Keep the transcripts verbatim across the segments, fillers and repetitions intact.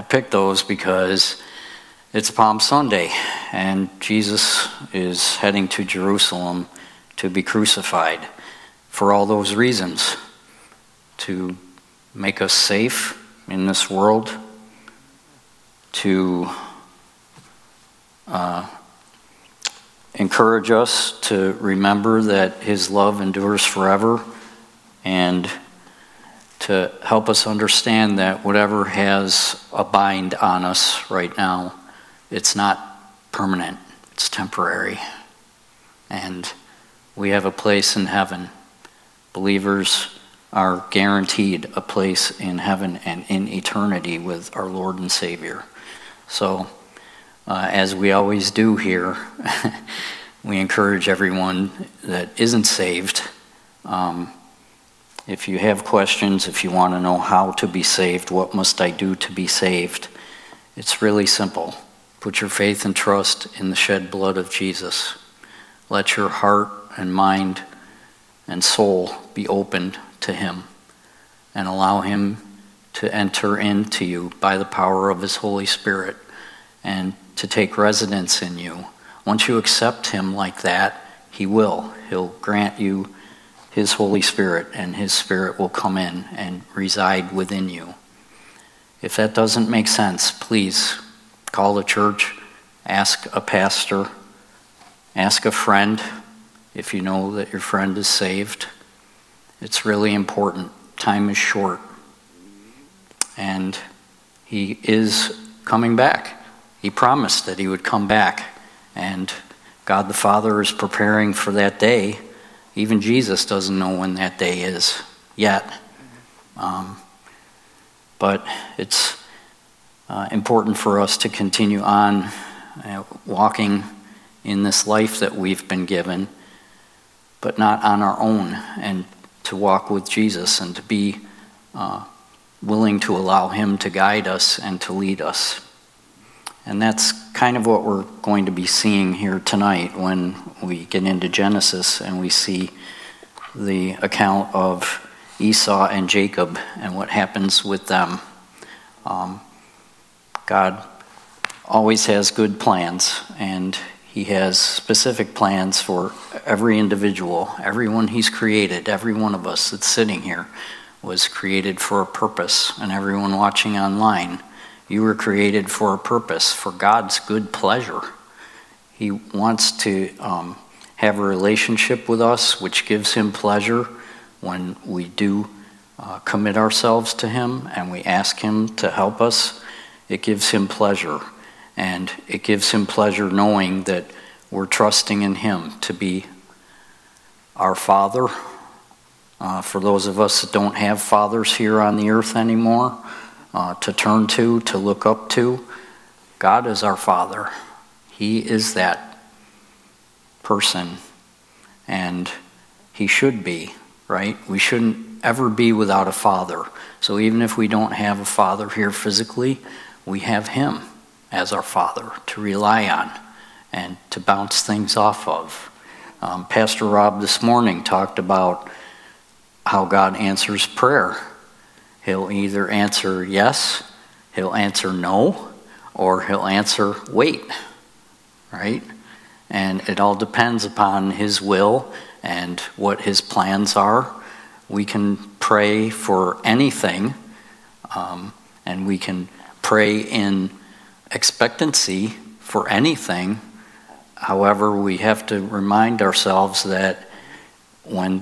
picked those because it's Palm Sunday, and Jesus is heading to Jerusalem to be crucified for all those reasons, to make us safe in this world, to uh, encourage us to remember that his love endures forever, and to help us understand that whatever has a bind on us right now, it's not permanent, it's temporary. And we have a place in heaven. Believers are guaranteed a place in heaven and in eternity with our Lord and Savior. So, uh, as we always do here, we encourage everyone that isn't saved, um, if you have questions, if you want to know how to be saved, what must I do to be saved, it's really simple. Put your faith and trust in the shed blood of Jesus. Let your heart and mind and soul be opened to him, and allow him to enter into you by the power of his Holy Spirit and to take residence in you. Once you accept him like that, he will. He'll grant you his Holy Spirit, and his Spirit will come in and reside within you. If that doesn't make sense, please call the church, ask a pastor, ask a friend if you know that your friend is saved. It's really important. Time is short. And he is coming back. He promised that he would come back. And God the Father is preparing for that day. Even Jesus doesn't know when that day is yet. Um, but it's uh, important for us to continue on uh, walking in this life that we've been given, but not on our own, and to walk with Jesus and to be uh, willing to allow him to guide us and to lead us. And that's kind of what we're going to be seeing here tonight when we get into Genesis and we see the account of Esau and Jacob and what happens with them. Um, God always has good plans, and he has specific plans for every individual, everyone he's created. Every one of us that's sitting here was created for a purpose, and everyone watching online, you were created for a purpose, for God's good pleasure. He wants to um, have a relationship with us, which gives him pleasure when we do uh, commit ourselves to him and we ask him to help us. It gives him pleasure, and it gives him pleasure knowing that we're trusting in him to be our Father. Uh, for those of us that don't have fathers here on the earth anymore, Uh, to turn to, to look up to. God is our Father. He is that person, and he should be, right? We shouldn't ever be without a father. So even if we don't have a father here physically, we have him as our Father to rely on and to bounce things off of. Um, Pastor Rob this morning talked about how God answers prayer. He'll either answer yes, he'll answer no, or he'll answer wait, right? And it all depends upon his will and what his plans are. We can pray for anything, um, and we can pray in expectancy for anything. However, we have to remind ourselves that when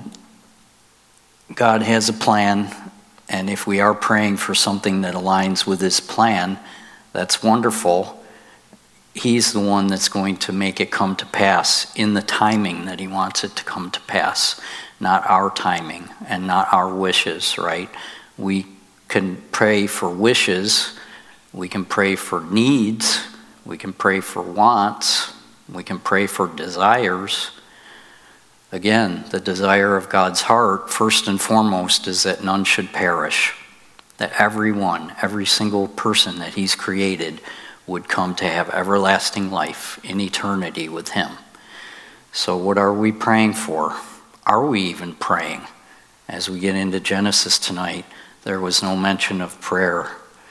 God has a plan, and if we are praying for something that aligns with his plan, that's wonderful. He's the one that's going to make it come to pass in the timing that he wants it to come to pass, not our timing and not our wishes, right? We can pray for wishes, we can pray for needs, we can pray for wants, we can pray for desires. Again, the desire of God's heart, first and foremost, is that none should perish. That everyone, every single person that he's created would come to have everlasting life in eternity with him. So what are we praying for? Are we even praying? As we get into Genesis tonight, there was no mention of prayer.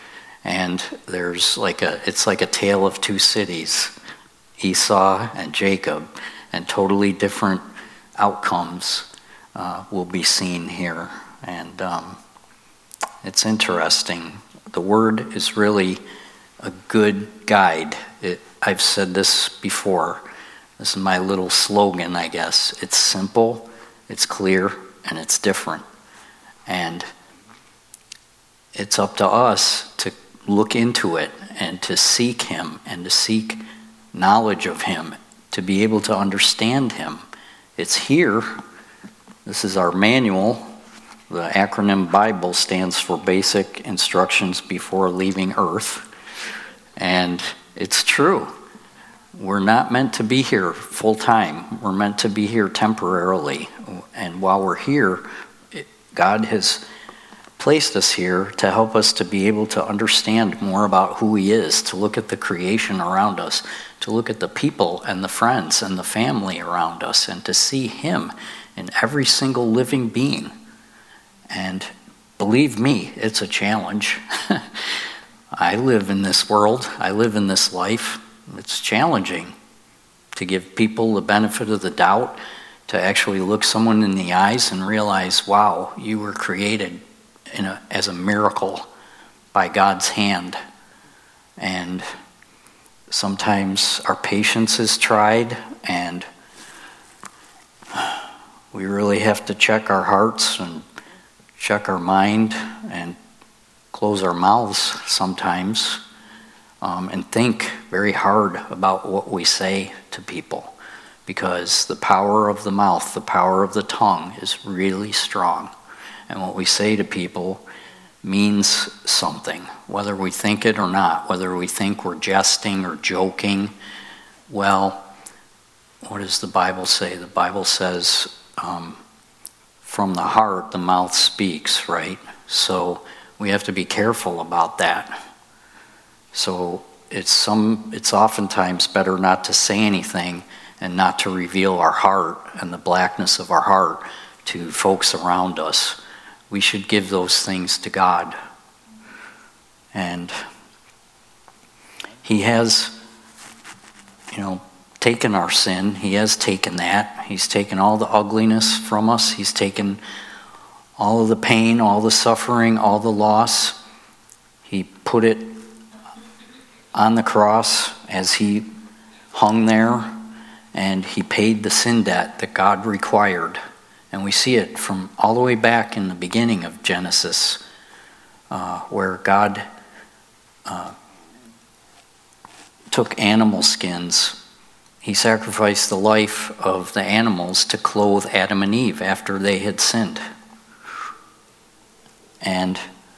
And there's like a, it's like a tale of two cities, Esau and Jacob, and totally different outcomes uh, will be seen here. And um, it's interesting. The Word is really a good guide. It, I've said this before. This is my little slogan, I guess. It's simple, it's clear, and it's different. And it's up to us to look into it and to seek Him and to seek knowledge of Him, to be able to understand Him. It's here. This is our manual. The acronym BIBLE stands for Basic Instructions Before Leaving Earth. And it's true. We're not meant to be here full time. We're meant to be here temporarily. And while we're here, God has placed us here to help us to be able to understand more about who He is, to look at the creation around us, to look at the people and the friends and the family around us, and to see Him in every single living being. And believe me, it's a challenge. I live in this world. I live in this life. It's challenging to give people the benefit of the doubt, to actually look someone in the eyes and realize, wow, you were created in a, as a miracle by God's hand. And sometimes our patience is tried, and we really have to check our hearts and check our mind and close our mouths sometimes, um, and think very hard about what we say to people, because the power of the mouth, the power of the tongue is really strong. And what we say to people means something, whether we think it or not, whether we think we're jesting or joking. Well, what does the Bible say? The Bible says, um, from the heart, the mouth speaks, right? So we have to be careful about that. So it's some. It's oftentimes better not to say anything and not to reveal our heart and the blackness of our heart to folks around us. We should give those things to God. And He has, you know, taken our sin. He has taken that. He's taken all the ugliness from us. He's taken all of the pain, all the suffering, all the loss. He put it on the cross as He hung there, and He paid the sin debt that God required. And we see it from all the way back in the beginning of Genesis, uh, where God uh, took animal skins. He sacrificed the life of the animals to clothe Adam and Eve after they had sinned. And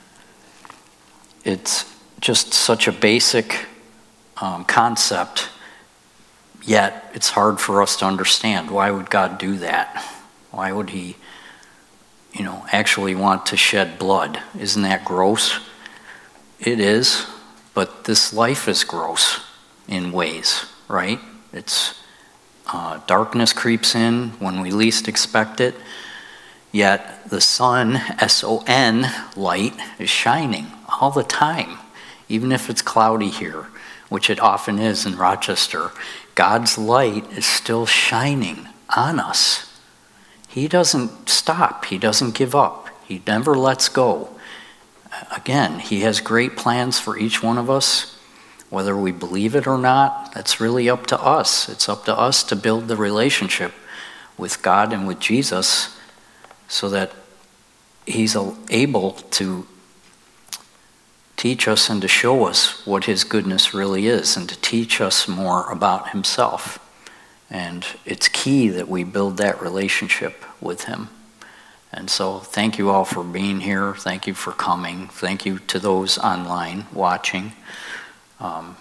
it's just such a basic um, concept, yet it's hard for us to understand. Why would God do that? Why would He, you know, actually want to shed blood? Isn't that gross? It is, but this life is gross in ways, right? It's uh, darkness creeps in when we least expect it, yet the sun, S O N, light, is shining all the time, even if it's cloudy here, which it often is in Rochester. God's light is still shining on us. He doesn't stop. He doesn't give up. He never lets go. Again, He has great plans for each one of us. Whether we believe it or not, that's really up to us. It's up to us to build the relationship with God and with Jesus so that He's able to teach us and to show us what His goodness really is, and to teach us more about Himself. And it's key that we build that relationship with Him. And so thank you all for being here. Thank you for coming. Thank you to those online watching. Um,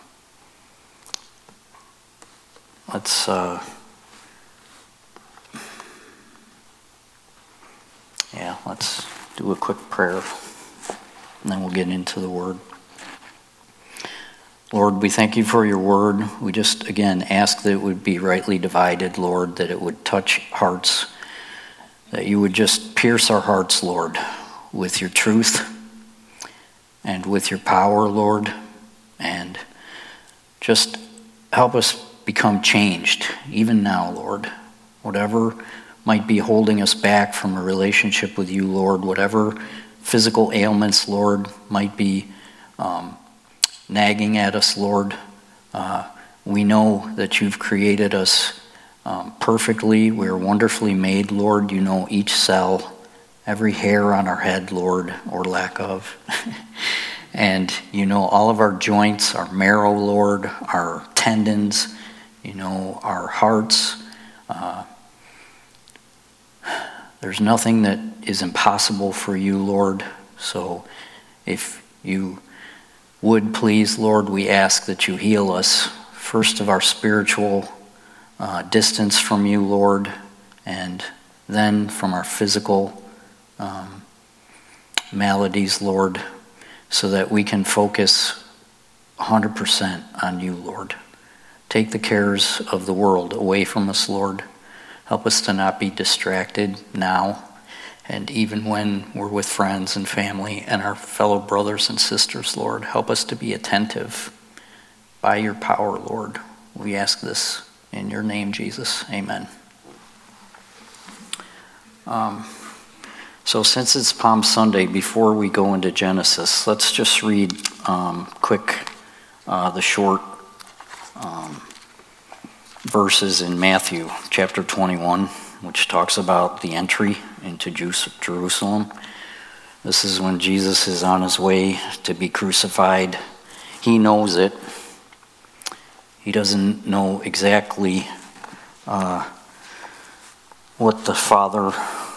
let's uh, yeah, let's do a quick prayer, and then we'll get into the Word. Lord, we thank You for Your Word. We just, again, ask that it would be rightly divided, Lord, that it would touch hearts, that You would just pierce our hearts, Lord, with Your truth, and with your power, Lord, and just help us become changed, even now, Lord. Whatever might be holding us back from a relationship with you, Lord, whatever physical ailments, Lord, might be um, nagging at us, Lord, uh, we know that you've created us um, perfectly. We're wonderfully made, Lord. You know each cell, every hair on our head, Lord, or lack of. And you know all of our joints, our marrow, Lord, our tendons, you know, our hearts. Uh, there's nothing that is impossible for you, Lord. So if you would please, Lord, we ask that you heal us, first of our spiritual uh, distance from you, Lord, and then from our physical um, maladies, Lord, so that we can focus one hundred percent on you, Lord. Take the cares of the world away from us, Lord. Help us to not be distracted now, and even when we're with friends and family and our fellow brothers and sisters, Lord. Help us to be attentive by your power, Lord. We ask this in your name, Jesus. Amen. Um, so since it's Palm Sunday, before we go into Genesis, let's just read um, quick uh, the short um, verses in Matthew chapter twenty-one, which talks about the entry into Jerusalem. This is when Jesus is on his way to be crucified. He knows it. He doesn't know exactly uh, what the Father,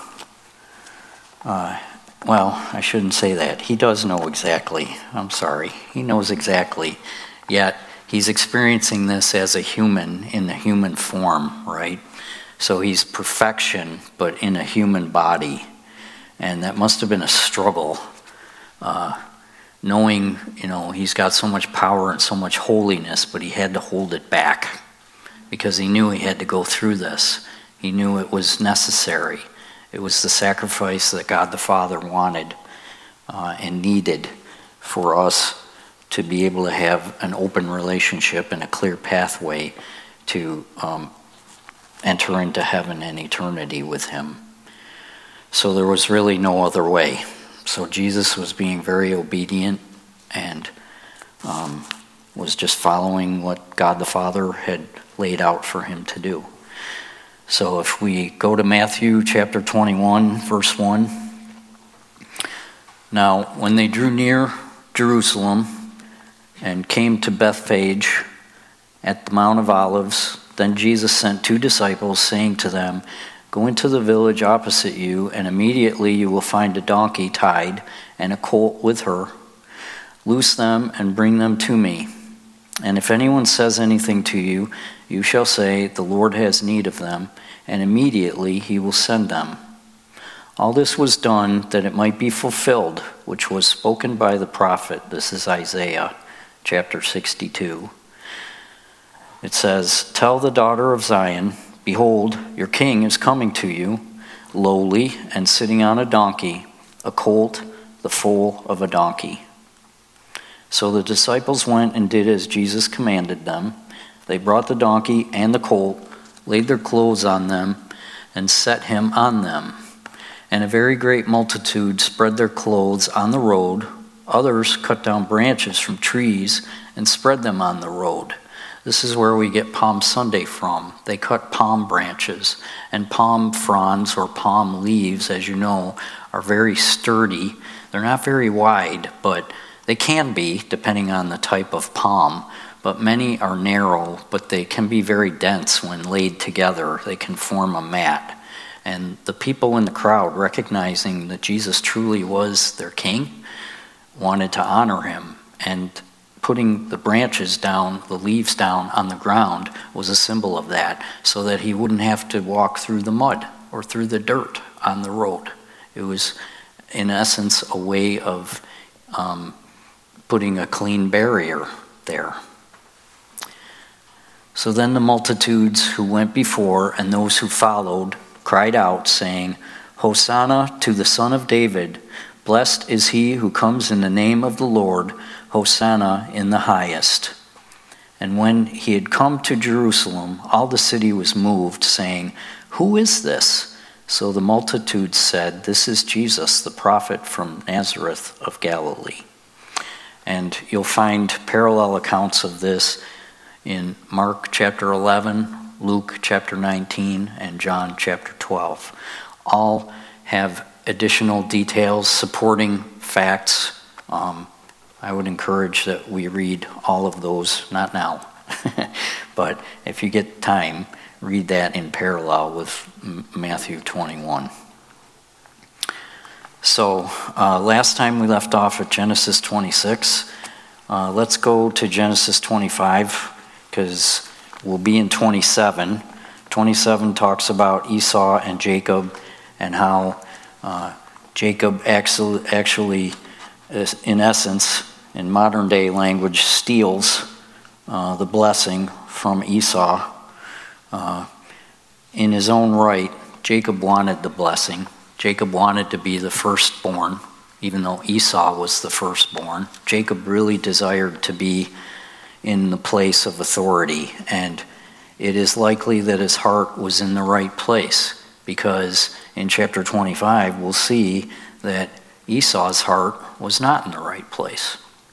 uh, well, I shouldn't say that. He does know exactly. I'm sorry. He knows exactly. Yet, he's experiencing this as a human in the human form, right? So he's perfection, but in a human body. And that must have been a struggle, uh, knowing, you know, he's got so much power and so much holiness, but he had to hold it back because he knew he had to go through this. He knew it was necessary. It was the sacrifice that God the Father wanted uh, and needed for us to be able to have an open relationship and a clear pathway to um, enter into heaven and eternity with him. So there was really no other way. So Jesus was being very obedient and um, was just following what God the Father had laid out for him to do. So if we go to Matthew chapter twenty-one, verse one. Now, when they drew near Jerusalem and came to Bethphage at the Mount of Olives, then Jesus sent two disciples, saying to them, "Go into the village opposite you, and immediately you will find a donkey tied and a colt with her. Loose them and bring them to me. And if anyone says anything to you, you shall say, 'The Lord has need of them,' and immediately he will send them." All this was done that it might be fulfilled, which was spoken by the prophet. This is Isaiah chapter sixty-two. It says, "Tell the daughter of Zion, behold, your king is coming to you, lowly and sitting on a donkey, a colt, the foal of a donkey." So the disciples went and did as Jesus commanded them. They brought the donkey and the colt, laid their clothes on them, and set him on them. And a very great multitude spread their clothes on the road. Others cut down branches from trees and spread them on the road. This is where we get Palm Sunday from. They cut palm branches, and palm fronds or palm leaves, as you know, are very sturdy. They're not very wide, but they can be, depending on the type of palm. But many are narrow, but they can be very dense when laid together. They can form a mat. And the people in the crowd, recognizing that Jesus truly was their king, wanted to honor him. And putting the branches down, the leaves down on the ground was a symbol of that, so that he wouldn't have to walk through the mud or through the dirt on the road. It was, in essence, a way of um, putting a clean barrier there. So then the multitudes who went before and those who followed cried out, saying, "Hosanna to the Son of David! Blessed is he who comes in the name of the Lord, Hosanna in the highest. And when he had come to Jerusalem, all the city was moved, saying, Who is this? So the multitude said, This is Jesus, the prophet from Nazareth of Galilee. And you'll find parallel accounts of this in Mark chapter eleven, Luke chapter nineteen, and John chapter twelve. All have additional details supporting facts. Um, I would encourage that we read all of those, not now, but if you get time, read that in parallel with Matthew twenty-one. So uh, last time we left off at Genesis twenty-six. Uh, let's go to Genesis twenty-five, because we'll be in twenty-seven. twenty-seven talks about Esau and Jacob and how uh, Jacob actually, actually, in essence, in modern day language, steals uh, the blessing from Esau. Uh, in his own right, Jacob wanted the blessing. Jacob wanted to be the firstborn, even though Esau was the firstborn. Jacob really desired to be in the place of authority, and it is likely that his heart was in the right place, because in chapter twenty-five we'll see that Esau's heart was not in the right place.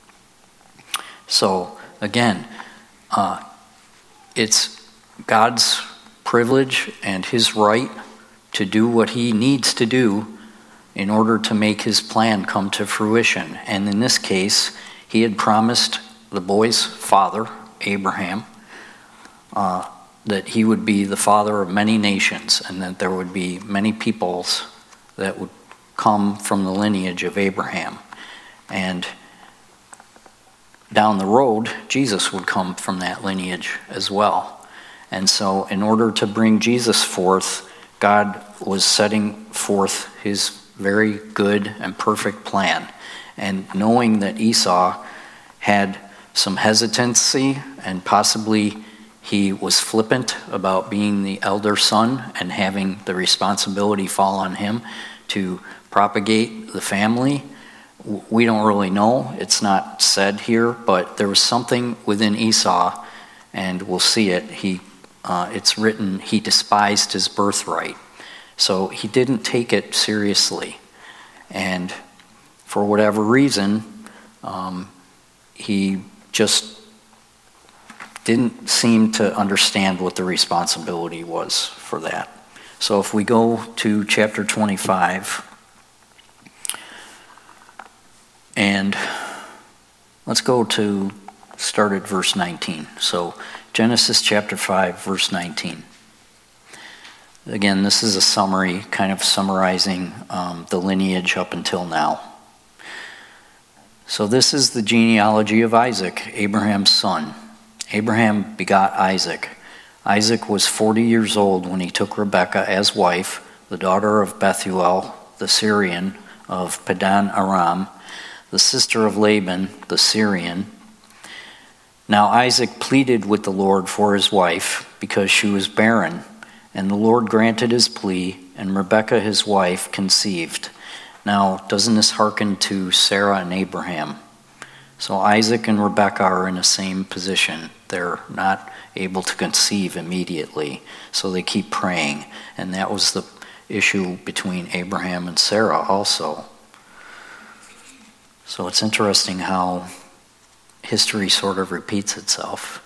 So again, uh, it's God's privilege and his right to do what he needs to do in order to make his plan come to fruition. And in this case, he had promised the boy's father, Abraham, uh, that he would be the father of many nations, and that there would be many peoples that would come from the lineage of Abraham. And down the road, Jesus would come from that lineage as well. And so in order to bring Jesus forth, God was setting forth his very good and perfect plan. And knowing that Esau had some hesitancy, and possibly he was flippant about being the elder son and having the responsibility fall on him to propagate the family, we don't really know. It's not said here, but there was something within Esau, and we'll see it. He, uh, it's written, he despised his birthright. So he didn't take it seriously. And for whatever reason, um, he just didn't seem to understand what the responsibility was for that. So if we go to chapter twenty-five, and let's go to start at verse nineteen. So Genesis chapter five, verse nineteen. Again, this is a summary, kind of summarizing um, the lineage up until now. So this is the genealogy of Isaac, Abraham's son. Abraham begot Isaac. Isaac was forty years old when he took Rebekah as wife, the daughter of Bethuel, the Syrian of Padan Aram, the sister of Laban, the Syrian. Now Isaac pleaded with the Lord for his wife because she was barren, and the Lord granted his plea, and Rebekah his wife conceived. Now, doesn't this hearken to Sarah and Abraham? So Isaac and Rebekah are in the same position. They're not able to conceive immediately, so they keep praying. And that was the issue between Abraham and Sarah also. So it's interesting how history sort of repeats itself.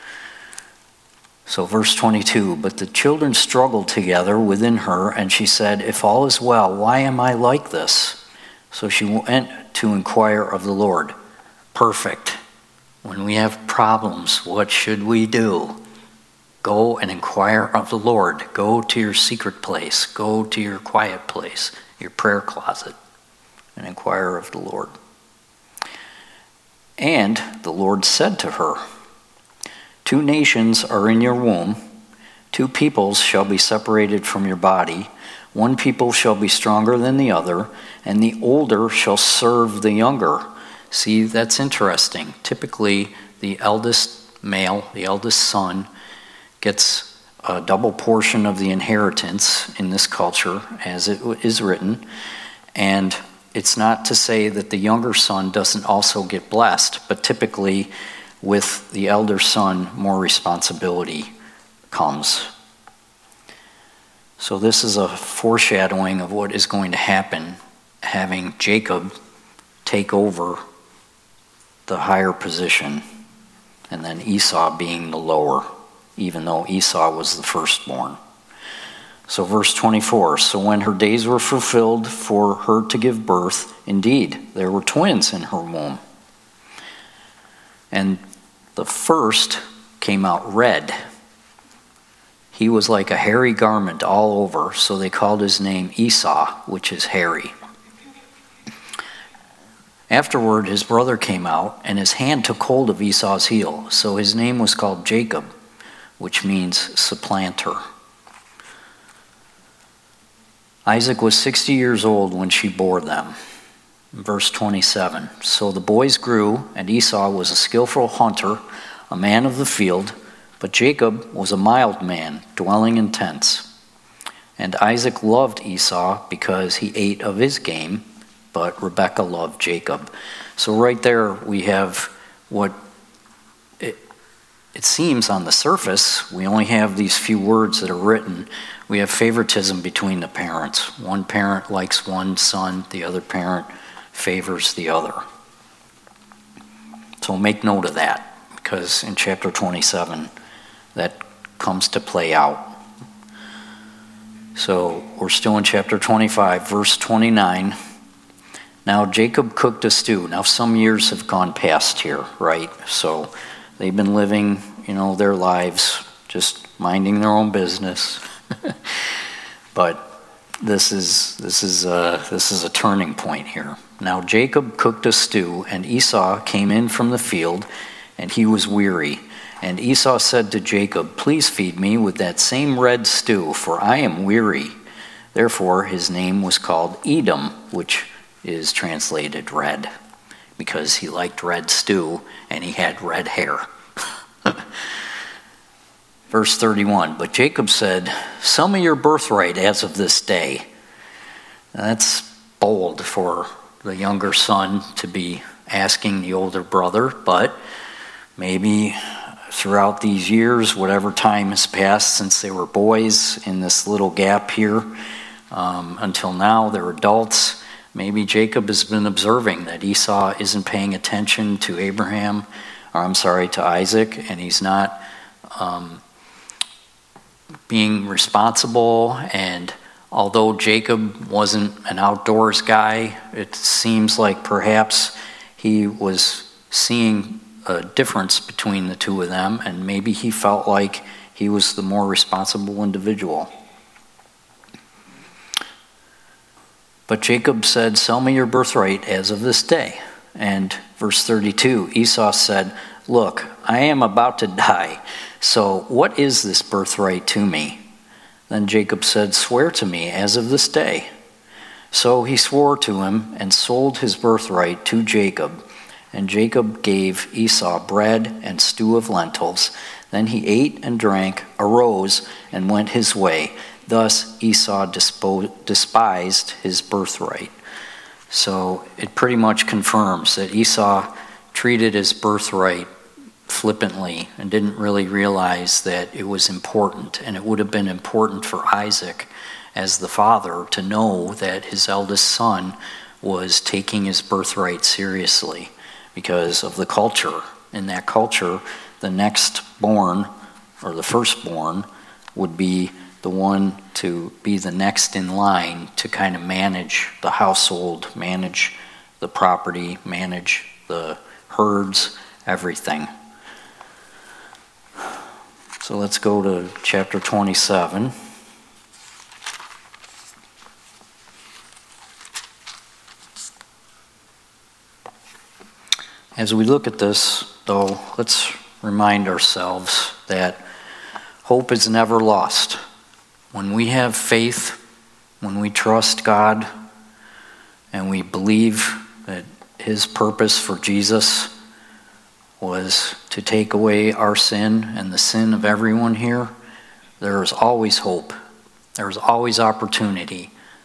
So verse twenty-two, but the children struggled together within her, and she said, if all is well, why am I like this? So she went to inquire of the Lord. Perfect. When we have problems, what should we do? Go and inquire of the Lord. Go to your secret place. Go to your quiet place, your prayer closet, and inquire of the Lord. And the Lord said to her, two nations are in your womb, two peoples shall be separated from your body, one people shall be stronger than the other, and the older shall serve the younger. See, that's interesting. Typically, the eldest male, the eldest son, gets a double portion of the inheritance in this culture, as it is written, and it's not to say that the younger son doesn't also get blessed, but typically with the elder son, more responsibility comes. So this is a foreshadowing of what is going to happen, having Jacob take over the higher position, and then Esau being the lower, even though Esau was the firstborn. So verse twenty-four, so when her days were fulfilled for her to give birth, indeed, there were twins in her womb. And the first came out red. He was like a hairy garment all over, so they called his name Esau, which is hairy. Afterward, his brother came out, and his hand took hold of Esau's heel, so his name was called Jacob, which means supplanter. Isaac was sixty years old when she bore them. Verse twenty-seven, so the boys grew, and Esau was a skillful hunter, a man of the field, but Jacob was a mild man, dwelling in tents. And Isaac loved Esau because he ate of his game, but Rebekah loved Jacob. So right there we have what it, it seems on the surface. We only have these few words that are written. We have favoritism between the parents. One parent likes one son, the other parent favors the other. So make note of that, because in chapter twenty-seven, that comes to play out. So we're still in chapter twenty-five, verse twenty-nine. Now Jacob cooked a stew. Now some years have gone past here, right? So they've been living, you know, their lives, just minding their own business. But this is this is a, this is a turning point here. Now Jacob cooked a stew, and Esau came in from the field, and he was weary. And Esau said to Jacob, please feed me with that same red stew, for I am weary. Therefore his name was called Edom, which is translated red, because he liked red stew and he had red hair. Verse thirty-one, but Jacob said, sell me your birthright as of this day. Now, that's bold for the younger son to be asking the older brother, but maybe throughout these years, whatever time has passed since they were boys in this little gap here, um, until now they're adults, maybe Jacob has been observing that Esau isn't paying attention to Abraham, or I'm sorry, to Isaac, and he's not um, being responsible. And although Jacob wasn't an outdoors guy, it seems like perhaps he was seeing a difference between the two of them, and maybe he felt like he was the more responsible individual. But Jacob said, sell me your birthright as of this day. And verse thirty-two, Esau said, look, I am about to die, so what is this birthright to me? Then Jacob said, swear to me as of this day. So he swore to him and sold his birthright to Jacob. And Jacob gave Esau bread and stew of lentils. Then he ate and drank, arose, and went his way. Thus Esau dispo- despised his birthright. So it pretty much confirms that Esau treated his birthright flippantly and didn't really realize that it was important. And it would have been important for Isaac as the father to know that his eldest son was taking his birthright seriously, because of the culture. In that culture, the next born, or the firstborn, would be the one to be the next in line to kind of manage the household, manage the property, manage the herds, everything. So let's go to chapter twenty-seven. As we look at this, though, let's remind ourselves that hope is never lost. When we have faith, when we trust God, and we believe that his purpose for Jesus was to take away our sin and the sin of everyone here, there is always hope. There is always opportunity.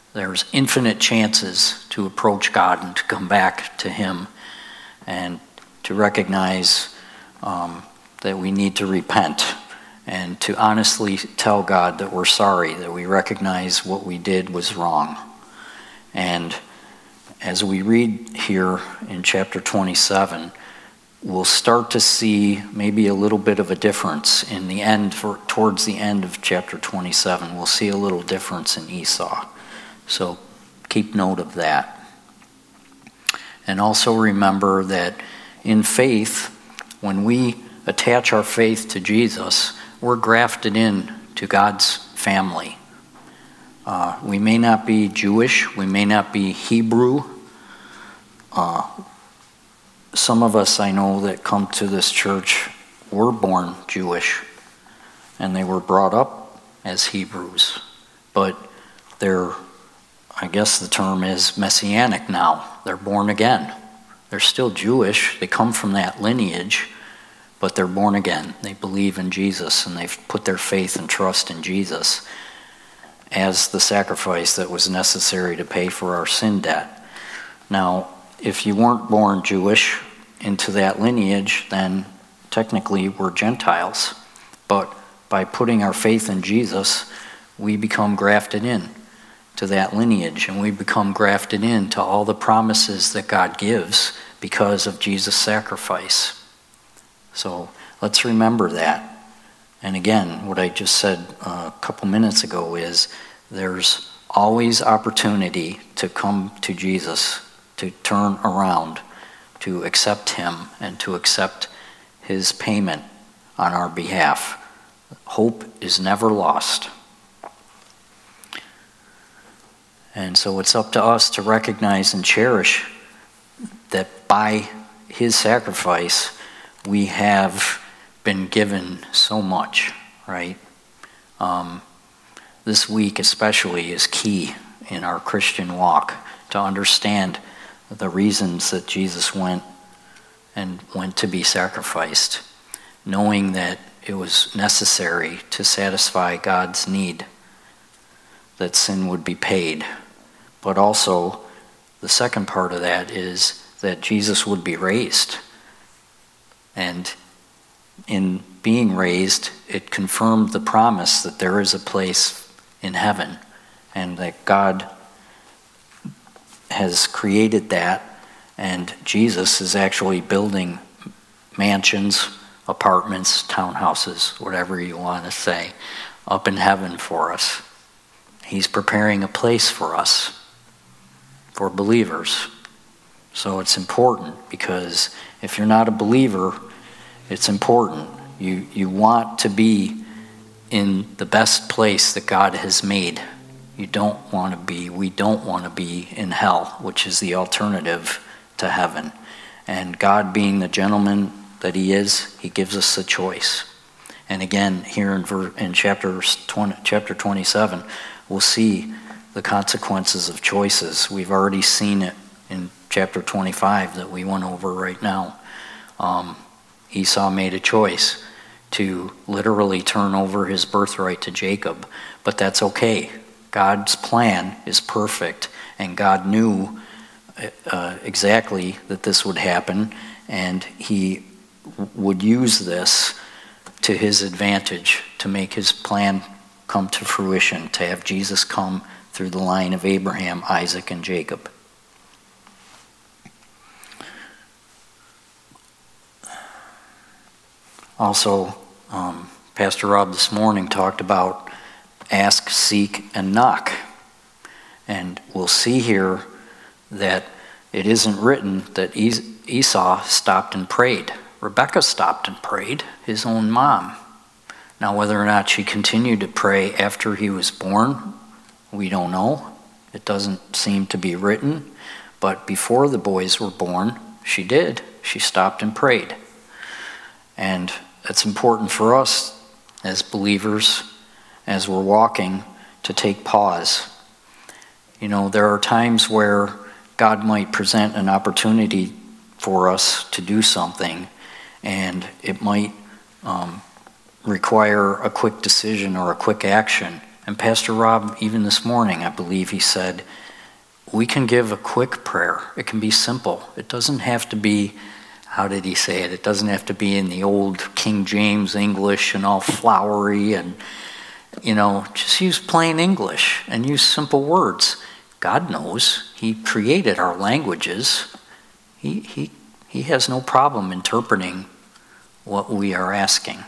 There's infinite chances to approach God and to come back to him and to recognize um, that we need to repent and to honestly tell God that we're sorry, that we recognize what we did was wrong. And as we read here in chapter twenty-seven, we'll start to see maybe a little bit of a difference in the end, for, towards the end of chapter twenty-seven. We'll see a little difference in Esau. So keep note of that. And also remember that in faith, when we attach our faith to Jesus, we're grafted in to God's family. Uh, we may not be Jewish, we may not be Hebrew. Uh, some of us I know that come to this church were born Jewish, and they were brought up as Hebrews. But they're, I guess the term is Messianic now. They're born again. They're still Jewish. They come from that lineage, but they're born again. They believe in Jesus, and they've put their faith and trust in Jesus as the sacrifice that was necessary to pay for our sin debt. Now, if you weren't born Jewish into that lineage, then technically we're Gentiles. But by putting our faith in Jesus, we become grafted in to that lineage, and we become grafted into all the promises that God gives because of Jesus' sacrifice. So let's remember that. And again, what I just said a couple minutes ago is there's always opportunity to come to Jesus, to turn around, to accept him, and to accept his payment on our behalf. Hope is never lost. And so it's up to us to recognize and cherish that by his sacrifice, we have been given so much, right? Um, this week especially is key in our Christian walk to understand the reasons that Jesus went and went to be sacrificed, knowing that it was necessary to satisfy God's need, that sin would be paid. But also, the second part of that is that Jesus would be raised. And in being raised, it confirmed the promise that there is a place in heaven and that God has created that, and Jesus is actually building mansions, apartments, townhouses, whatever you want to say, up in heaven for us. He's preparing a place for us, for believers. So it's important, because if you're not a believer, it's important. You you want to be in the best place that God has made. You don't want to be, we don't want to be in hell, which is the alternative to heaven. And God, being the gentleman that he is, he gives us a choice. And again, here in, ver, in chapter, twenty, chapter twenty-seven, we'll see the consequences of choices. We've already seen it in chapter twenty-five that we went over right now. Um, Esau made a choice to literally turn over his birthright to Jacob, but that's okay. God's plan is perfect, and God knew uh, exactly that this would happen, and he would use this to his advantage to make his plan come to fruition, to have Jesus come through the line of Abraham, Isaac, and Jacob. Also, um, Pastor Rob this morning talked about ask, seek, and knock. And we'll see here that it isn't written that Esau stopped and prayed. Rebekah stopped and prayed, his own mom. Now, whether or not she continued to pray after he was born, we don't know. It doesn't seem to be written. But before the boys were born, she did. She stopped and prayed. And it's important for us as believers, as we're walking, to take pause. You know, there are times where God might present an opportunity for us to do something, and it might um, require a quick decision or a quick action. And Pastor Rob, even this morning, I believe he said, we can give a quick prayer. It can be simple. It doesn't have to be, how did he say it? It doesn't have to be in the old King James English and all flowery and, you know, just use plain English and use simple words. God knows. He created our languages. He, he, he has no problem interpreting what we are asking.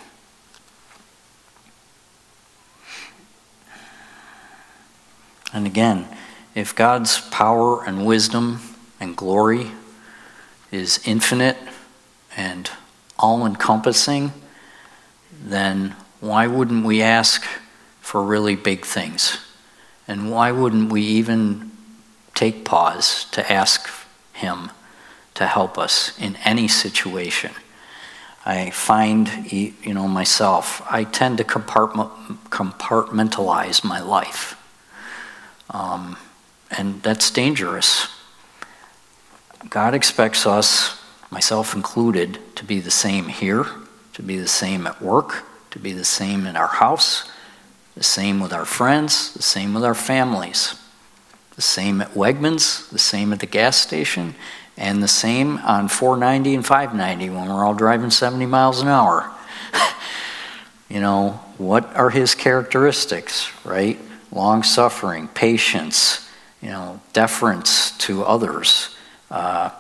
And again, if God's power and wisdom and glory is infinite and all-encompassing, then why wouldn't we ask for really big things? And why wouldn't we even take pause to ask Him to help us in any situation? I find, you know, myself, I tend to compartmentalize my life. Um, and that's dangerous. God expects us, myself included, to be the same here, to be the same at work, to be the same in our house, the same with our friends, the same with our families, the same at Wegmans, the same at the gas station, and the same on four ninety and five ninety when we're all driving seventy miles an hour. You know, what are His characteristics, right? Long-suffering, patience, you know, deference to others, uh,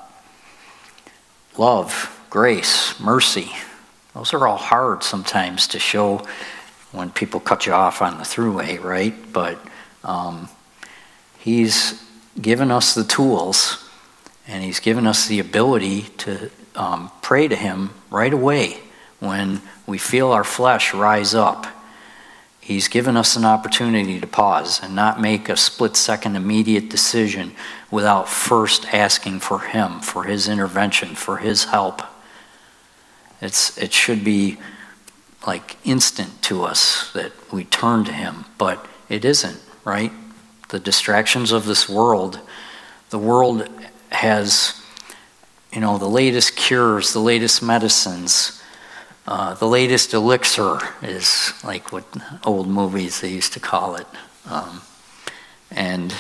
love, grace, mercy. Those are all hard sometimes to show when people cut you off on the throughway, right? But um, He's given us the tools, and He's given us the ability to um, pray to Him right away when we feel our flesh rise up. He's given us an opportunity to pause and not make a split-second immediate decision without first asking for Him, for His intervention, for His help. It's it should be like instant to us that we turn to Him, but it isn't, right? The distractions of this world, the world has, you know, the latest cures, the latest medicines. Uh, the latest elixir is like what old movies they used to call it. Um, and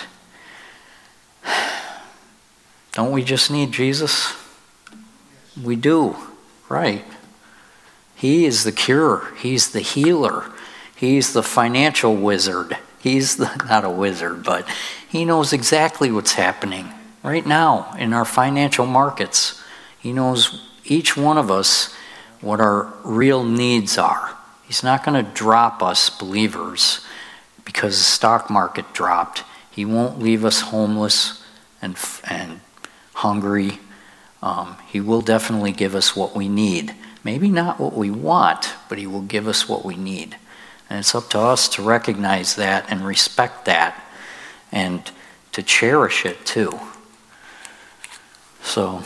don't we just need Jesus? We do, right? He is the cure. He's the healer. He's the financial wizard. He's the, not a wizard, but He knows exactly what's happening right now in our financial markets. He knows each one of us what our real needs are. He's not going to drop us believers because the stock market dropped. He won't leave us homeless and and hungry. Um, he will definitely give us what we need. Maybe not what we want, but He will give us what we need. And it's up to us to recognize that and respect that and to cherish it too. So,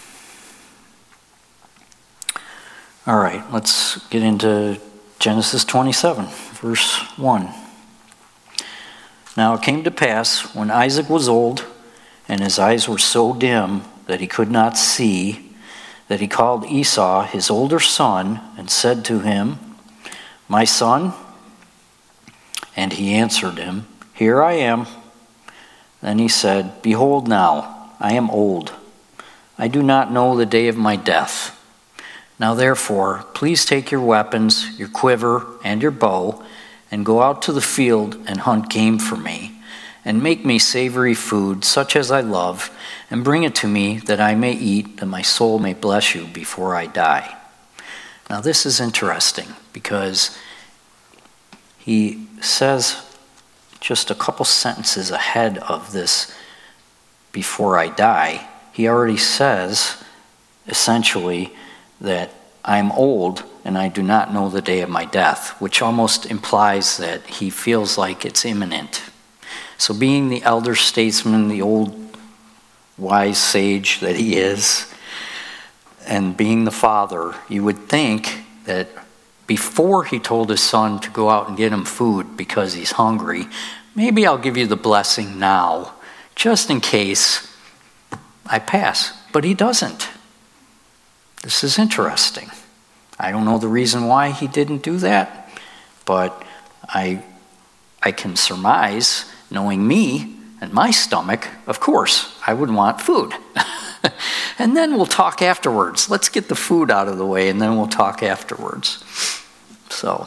all right, let's get into Genesis twenty-seven, verse one. Now it came to pass, when Isaac was old, and his eyes were so dim that he could not see, that he called Esau, his older son, and said to him, My son? And he answered him, Here I am. Then he said, Behold now, I am old. I do not know the day of my death. Now therefore, please take your weapons, your quiver, and your bow, and go out to the field and hunt game for me, and make me savory food, such as I love, and bring it to me that I may eat, that my soul may bless you before I die. Now this is interesting, because he says just a couple sentences ahead of this, before I die, he already says, essentially, that I'm old and I do not know the day of my death, which almost implies that he feels like it's imminent. So being the elder statesman, the old wise sage that he is, and being the father, you would think that before he told his son to go out and get him food because he's hungry, maybe I'll give you the blessing now, just in case I pass. But he doesn't. This is interesting. I don't know the reason why he didn't do that, but I I can surmise, knowing me and my stomach, of course, I would want food. And then we'll talk afterwards. Let's get the food out of the way, and then we'll talk afterwards. So,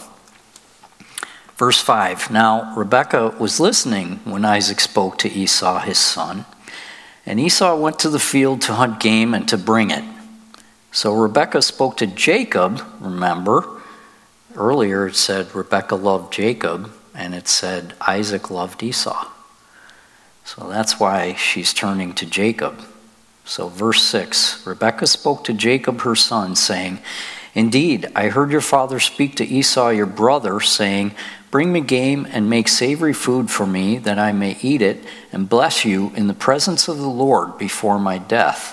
verse five, now Rebekah was listening when Isaac spoke to Esau, his son. And Esau went to the field to hunt game and to bring it. So Rebekah spoke to Jacob, remember. Earlier it said Rebekah loved Jacob, and it said Isaac loved Esau. So that's why she's turning to Jacob. So verse six, Rebekah spoke to Jacob her son, saying, indeed, I heard your father speak to Esau your brother, saying, bring me game and make savory food for me, that I may eat it and bless you in the presence of the Lord before my death.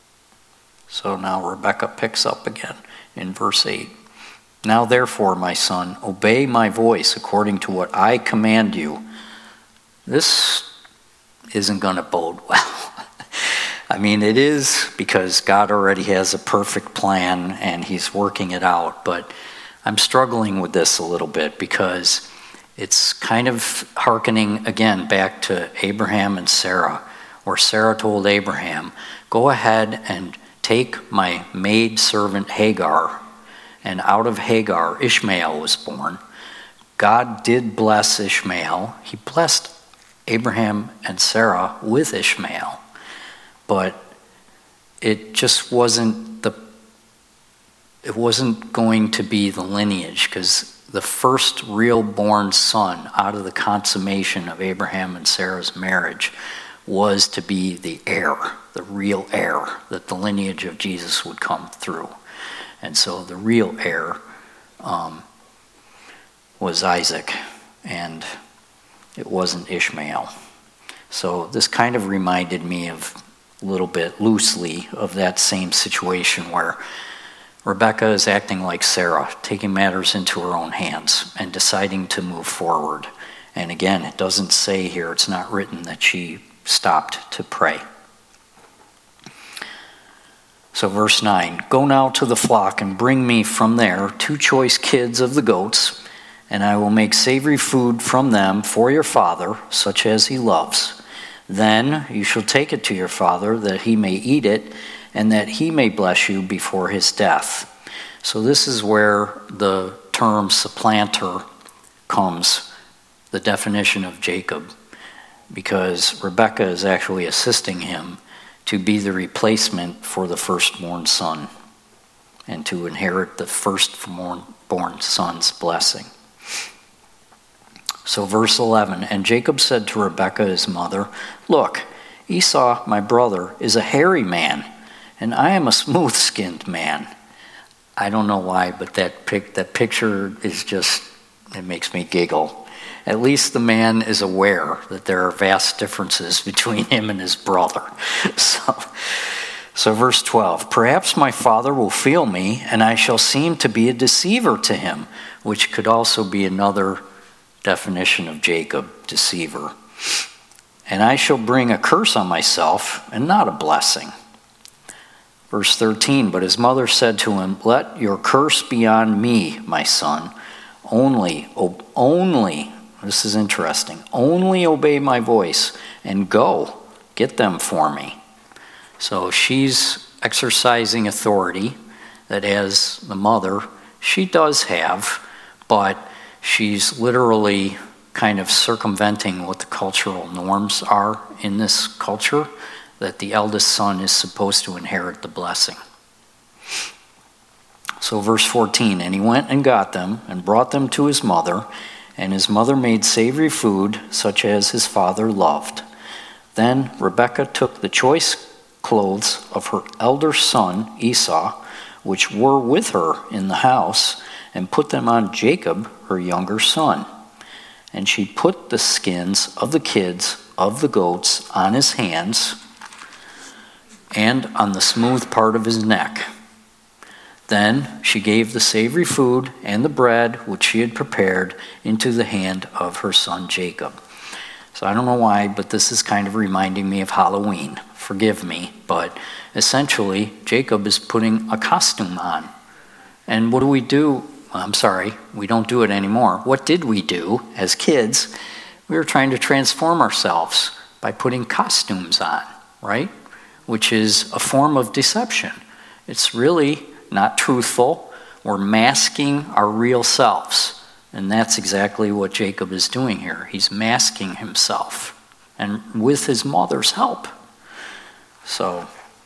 So now Rebekah picks up again in verse eight. Now therefore, my son, obey my voice according to what I command you. This isn't going to bode well. I mean, it is, because God already has a perfect plan and he's working it out. But I'm struggling with this a little bit because it's kind of hearkening again back to Abraham and Sarah, where Sarah told Abraham, go ahead and take my maid servant Hagar. And out of Hagar, Ishmael was born. God did bless Ishmael. He blessed Abraham and Sarah with Ishmael. But it just wasn't the, it wasn't going to be the lineage, because the first real born son out of the consummation of Abraham and Sarah's marriage was to be the heir, the real heir, that the lineage of Jesus would come through. And so the real heir um, was Isaac, and it wasn't Ishmael. So this kind of reminded me of a little bit loosely of that same situation where Rebekah is acting like Sarah, taking matters into her own hands and deciding to move forward. And again, it doesn't say here, it's not written that she stopped to pray. So verse nine, go now to the flock and bring me from there two choice kids of the goats, and I will make savory food from them for your father, such as he loves. Then you shall take it to your father, that he may eat it, and that he may bless you before his death. So this is where the term supplanter comes, the definition of Jacob, because Rebekah is actually assisting him to be the replacement for the firstborn son and to inherit the firstborn son's blessing. So verse eleven, and Jacob said to Rebekah his mother, look, Esau, my brother, is a hairy man, and I am a smooth-skinned man. I don't know why, but that pic, that picture is just, it makes me giggle. At least the man is aware that there are vast differences between him and his brother. So, so verse twelve, perhaps my father will feel me, and I shall seem to be a deceiver to him, which could also be another definition of Jacob, deceiver. And I shall bring a curse on myself and not a blessing. Verse thirteen, but his mother said to him, let your curse be on me, my son. Only, only, this is interesting, only obey my voice and go, get them for me. So she's exercising authority that as the mother, she does have, but she's literally kind of circumventing what the cultural norms are in this culture, that the eldest son is supposed to inherit the blessing. So verse fourteen, and he went and got them and brought them to his mother, and his mother made savory food such as his father loved. Then Rebekah took the choice clothes of her elder son Esau, which were with her in the house, and put them on Jacob, her younger son. And she put the skins of the kids of the goats on his hands and on the smooth part of his neck. Then she gave the savory food and the bread which she had prepared into the hand of her son Jacob. So I don't know why, but this is kind of reminding me of Halloween. Forgive me, but essentially Jacob is putting a costume on. And what do we do well, I'm sorry, we don't do it anymore. What did we do as kids? We were trying to transform ourselves by putting costumes on, right? Which is a form of deception. It's really not truthful. We're masking our real selves. And that's exactly what Jacob is doing here. He's masking himself, and with his mother's help. So,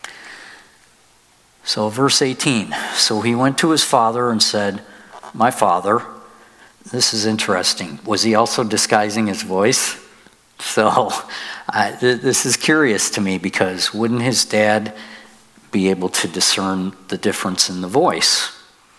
so verse eighteen. So he went to his father and said, "My father." This is interesting. Was he also disguising his voice? So uh, th- this is curious to me, because wouldn't his dad be able to discern the difference in the voice?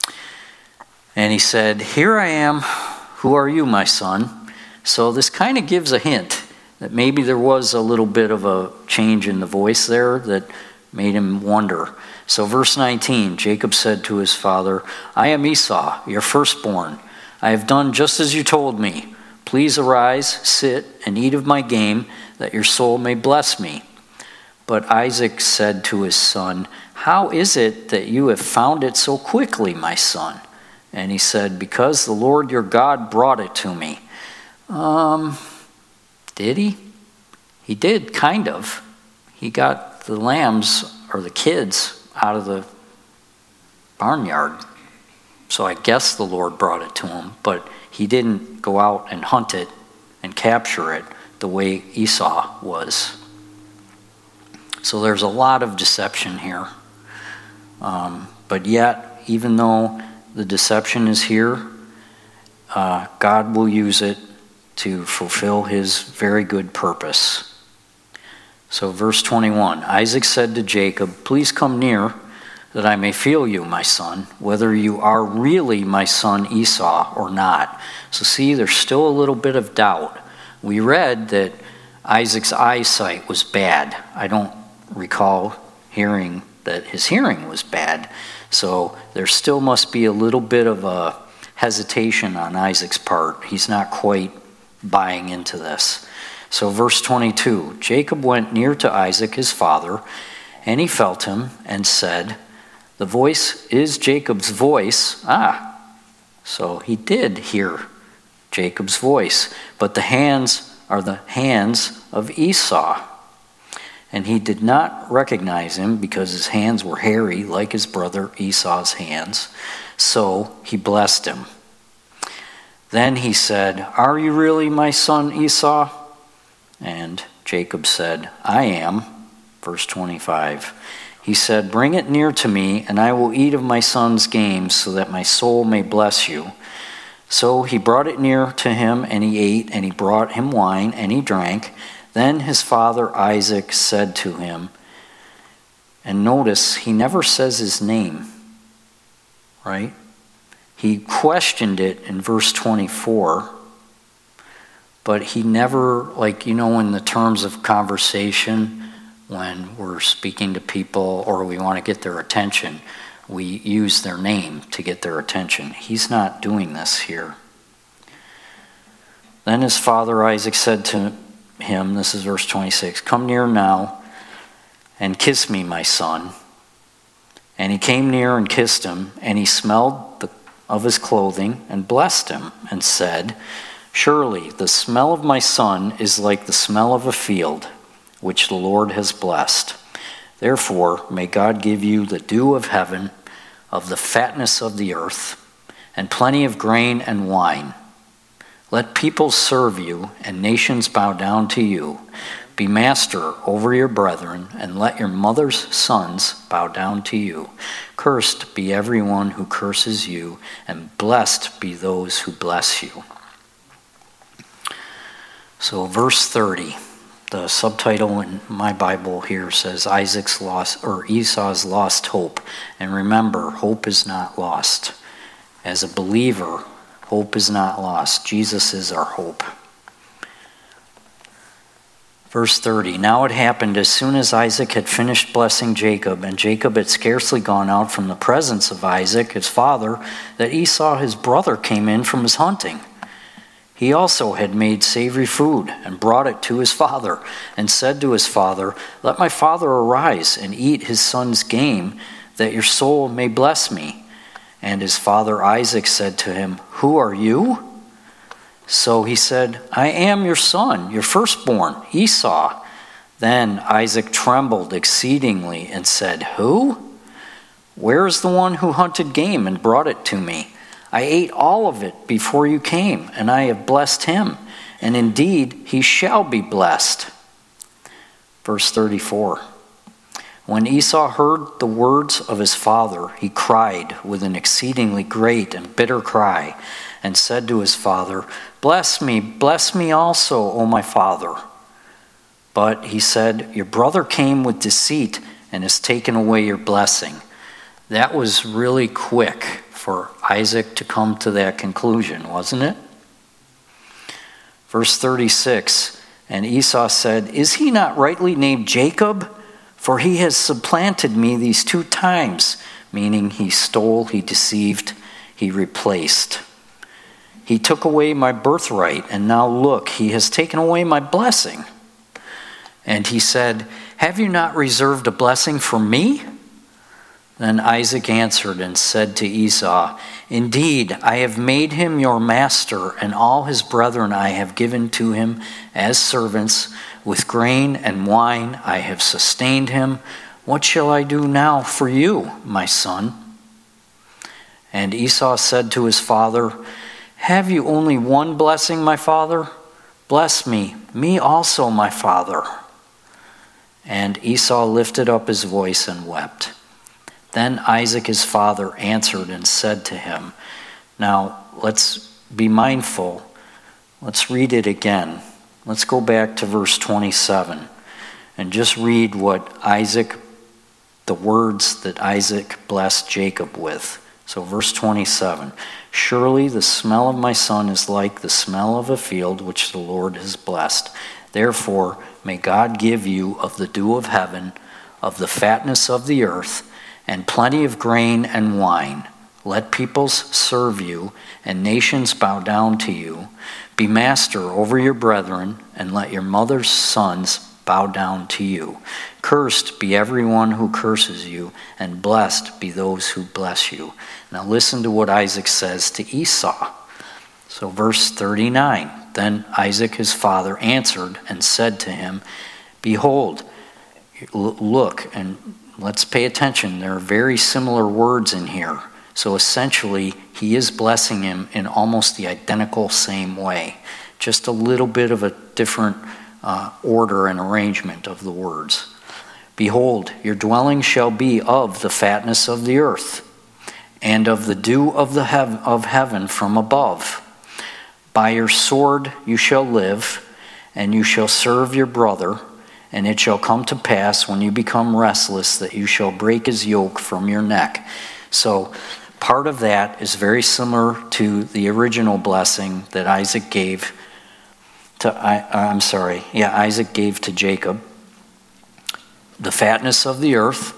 And he said, "Here I am. Who are you, my son?" So this kind of gives a hint that maybe there was a little bit of a change in the voice there that made him wonder. So verse nineteen, Jacob said to his father, "I am Esau, your firstborn. I have done just as you told me. Please arise, sit, and eat of my game, that your soul may bless me." But Isaac said to his son, "How is it that you have found it so quickly, my son?" And he said, "Because the Lord your God brought it to me." Um, did he? He did, kind of. He got the lambs, or the kids, out of the barnyard. So I guess the Lord brought it to him, but he didn't go out and hunt it and capture it the way Esau was. So there's a lot of deception here. Um, but yet, even though the deception is here, uh, God will use it to fulfill his very good purpose. So verse twenty-one, Isaac said to Jacob, "Please come near, that I may feel you, my son, whether you are really my son Esau or not." So see, there's still a little bit of doubt. We read that Isaac's eyesight was bad. I don't recall hearing that his hearing was bad. So there still must be a little bit of a hesitation on Isaac's part. He's not quite buying into this. So verse twenty-two, Jacob went near to Isaac his father, and he felt him and said, "The voice is Jacob's voice." Ah, so he did hear Jacob's voice, but the hands are the hands of Esau. And he did not recognize him, because his hands were hairy like his brother Esau's hands. So he blessed him. Then he said, "Are you really my son Esau?" And Jacob said, "I am." Verse twenty-five. He said, "Bring it near to me, and I will eat of my son's game, so that my soul may bless you." So he brought it near to him, and he ate, and he brought him wine, and he drank. Then his father Isaac said to him, and notice he never says his name, right? He questioned it in verse twenty-four, but he never, like, you know, in the terms of conversation, when we're speaking to people or we want to get their attention, we use their name to get their attention. He's not doing this here. Then his father Isaac said to him, this is verse twenty-six, "Come near now and kiss me, my son." And he came near and kissed him, and he smelled the, of his clothing and blessed him and said, "Surely the smell of my son is like the smell of a field, which the Lord has blessed. Therefore may God give you the dew of heaven, of the fatness of the earth, and plenty of grain and wine. Let peoples serve you, and nations bow down to you. Be master over your brethren, and let your mother's sons bow down to you. Cursed be everyone who curses you, and blessed be those who bless you." So verse thirty, the subtitle in my Bible here says Isaac's lost, or Esau's lost hope. And remember, hope is not lost. As a believer, hope is not lost. Jesus is our hope. Verse thirty, "Now it happened as soon as Isaac had finished blessing Jacob, and Jacob had scarcely gone out from the presence of Isaac, his father, that Esau, his brother, came in from his hunting. He also had made savory food and brought it to his father, and said to his father, 'Let my father arise and eat his son's game, that your soul may bless me.' And his father Isaac said to him, "Who are you?" So he said, "I am your son, your firstborn, Esau." Then Isaac trembled exceedingly and said, "Who? Where is the one who hunted game and brought it to me? I ate all of it before you came, and I have blessed him, and indeed he shall be blessed." Verse thirty-four. When Esau heard the words of his father, he cried with an exceedingly great and bitter cry, and said to his father, "Bless me, bless me also, O my father." But he said, "Your brother came with deceit and has taken away your blessing." That was really quick for Isaac to come to that conclusion, wasn't it? Verse thirty-six, and Esau said, "Is he not rightly named Jacob? For he has supplanted me these two times," meaning he stole, he deceived, he replaced. "He took away my birthright, and now look, he has taken away my blessing." And he said, "Have you not reserved a blessing for me?" Then Isaac answered and said to Esau, "Indeed, I have made him your master, and all his brethren I have given to him as servants. With grain and wine I have sustained him. What shall I do now for you, my son?" And Esau said to his father, "Have you only one blessing, my father? Bless me, me also, my father." And Esau lifted up his voice and wept. Then Isaac his father answered and said to him, now let's be mindful. Let's read it again. Let's go back to verse twenty-seven and just read what Isaac, the words that Isaac blessed Jacob with. So verse twenty-seven, "Surely the smell of my son is like the smell of a field which the Lord has blessed. Therefore may God give you of the dew of heaven, of the fatness of the earth, and plenty of grain and wine. Let peoples serve you, and nations bow down to you. Be master over your brethren, and let your mother's sons bow down to you. Cursed be everyone who curses you, and blessed be those who bless you." Now listen to what Isaac says to Esau. So verse thirty-nine, "Then Isaac his father answered and said to him, Behold, look," and let's pay attention. There are very similar words in here. So essentially, he is blessing him in almost the identical same way. Just a little bit of a different uh, order and arrangement of the words. "Behold, your dwelling shall be of the fatness of the earth, and of the dew of, the hev- of heaven from above. By your sword you shall live, and you shall serve your brother. And it shall come to pass when you become restless that you shall break his yoke from your neck." So part of that is very similar to the original blessing that Isaac gave to, I, I'm sorry, yeah, Isaac gave to Jacob. The fatness of the earth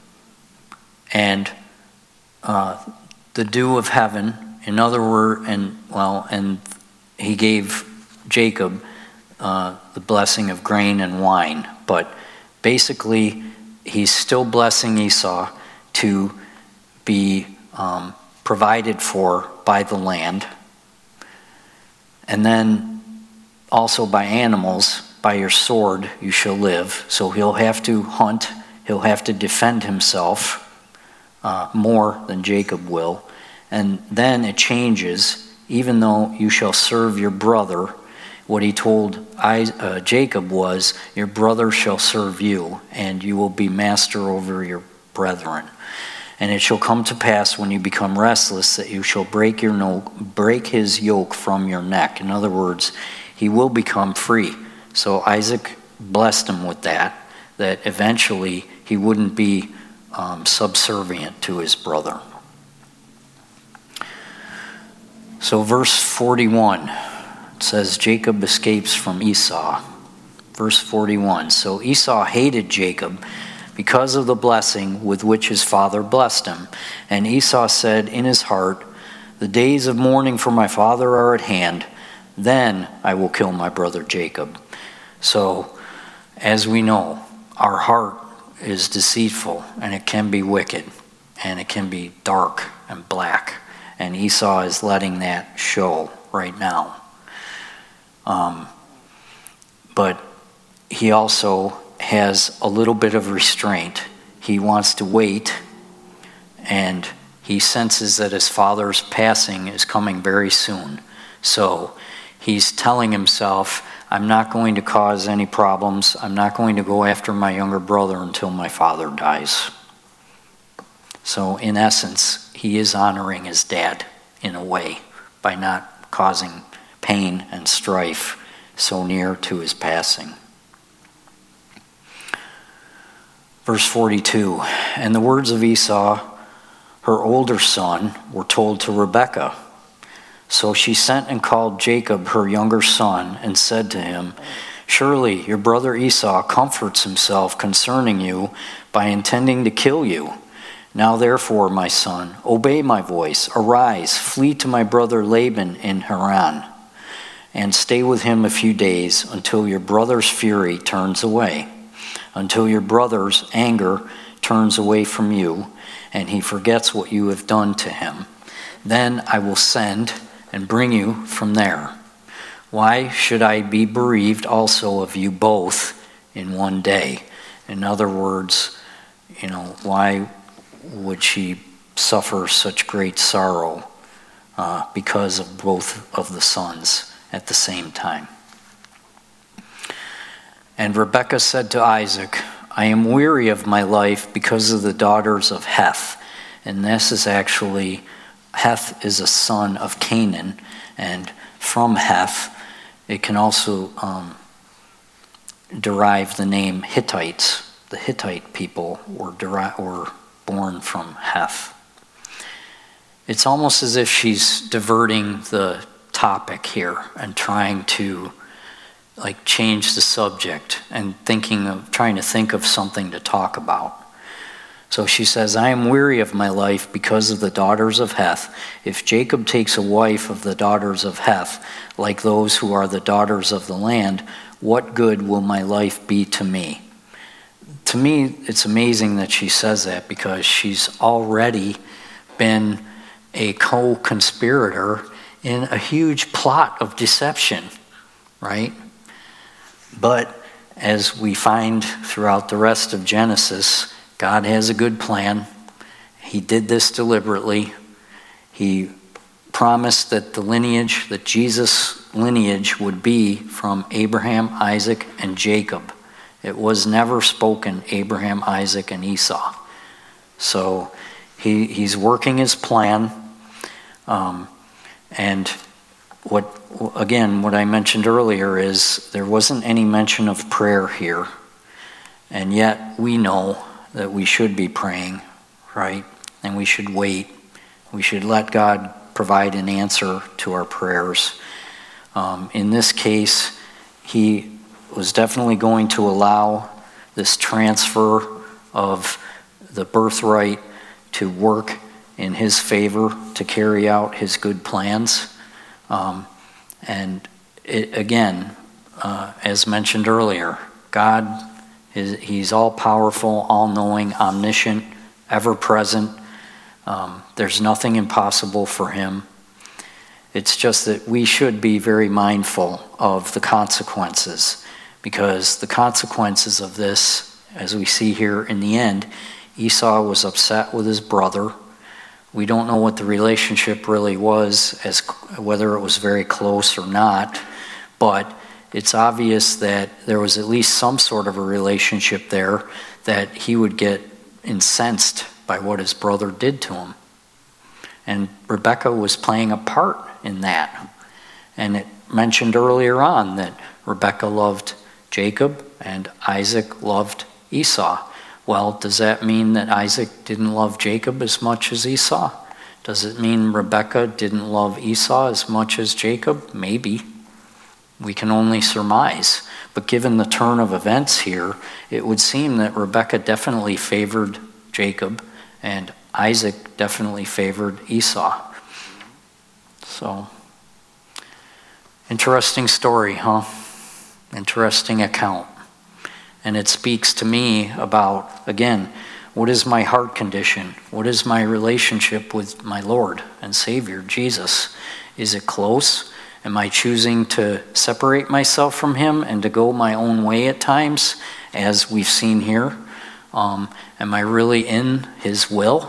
and uh, the dew of heaven. In other words, and well, and he gave Jacob Uh, the blessing of grain and wine. But basically, he's still blessing Esau to be um, provided for by the land. And then also by animals. By your sword you shall live. So he'll have to hunt. He'll have to defend himself uh, more than Jacob will. And then it changes. Even though you shall serve your brother, what he told uh, Jacob was, your brother shall serve you, and you will be master over your brethren. And it shall come to pass when you become restless that you shall break your no- break his yoke from your neck. In other words, he will become free. So Isaac blessed him with that, that eventually he wouldn't be um, subservient to his brother. So verse forty-one. It says Jacob escapes from Esau. Verse forty-one, "So Esau hated Jacob because of the blessing with which his father blessed him. And Esau said in his heart, The days of mourning for my father are at hand. Then I will kill my brother Jacob." So, as we know, our heart is deceitful and it can be wicked. and it can be dark and black. And Esau is letting that show right now. Um, but he also has a little bit of restraint. He wants to wait, and he senses that his father's passing is coming very soon. So he's telling himself, I'm not going to cause any problems. I'm not going to go after my younger brother until my father dies. So in essence, he is honoring his dad in a way by not causing pain and strife so near to his passing. Verse forty-two, and the words of Esau, her older son, were told to Rebekah. So she sent and called Jacob, her younger son, and said to him, surely your brother Esau comforts himself concerning you by intending to kill you. Now therefore, my son, obey my voice. Arise, flee to my brother Laban in Haran, and stay with him a few days until your brother's fury turns away, until your brother's anger turns away from you, and he forgets what you have done to him. Then I will send and bring you from there. Why should I be bereaved also of you both in one day? In other words, you know, why would she suffer such great sorrow uh, because of both of the sons at the same time? And Rebekah said to Isaac, I am weary of my life because of the daughters of Heth. And this is actually, Heth is a son of Canaan, and from Heth, it can also um, derive the name Hittites. The Hittite people were, deri- were born from Heth. It's almost as if she's diverting the topic here and trying to like change the subject and thinking of trying to think of something to talk about. So she says, I am weary of my life because of the daughters of Heth. If Jacob takes a wife of the daughters of Heth, like those who are the daughters of the land, what good will my life be to me? To me, it's amazing that she says that because she's already been a co-conspirator in a huge plot of deception, right? But as we find throughout the rest of Genesis, God has a good plan. He did this deliberately. He promised that the lineage, that Jesus' lineage would be from Abraham, Isaac, and Jacob. It was never spoken Abraham, Isaac, and Esau. So he he's working his plan. Um, and what again, what I mentioned earlier is there wasn't any mention of prayer here. And yet we know that we should be praying, right? And we should wait. We should let God provide an answer to our prayers. Um, in this case, he was definitely going to allow this transfer of the birthright to work in his favor to carry out his good plans. Um, and it, again, uh, as mentioned earlier, God is, he's all-powerful, all-knowing, omniscient, ever-present. Um, there's nothing impossible for him. It's just that we should be very mindful of the consequences, because the consequences of this, as we see here in the end, Esau was upset with his brother. We don't know what the relationship really was, as whether it was very close or not, but it's obvious that there was at least some sort of a relationship there, that he would get incensed by what his brother did to him. And Rebekah was playing a part in that. And it mentioned earlier on that Rebekah loved Jacob and Isaac loved Esau. Well, does that mean that Isaac didn't love Jacob as much as Esau? Does it mean Rebekah didn't love Esau as much as Jacob? Maybe. We can only surmise. But given the turn of events here, it would seem that Rebekah definitely favored Jacob and Isaac definitely favored Esau. So, interesting story, huh? Interesting account. And it speaks to me about, again, What is my heart condition? What is my relationship with my Lord and Savior, Jesus? Is it close? Am I choosing to separate myself from him and to go my own way at times, as we've seen here? Um, am I really in his will?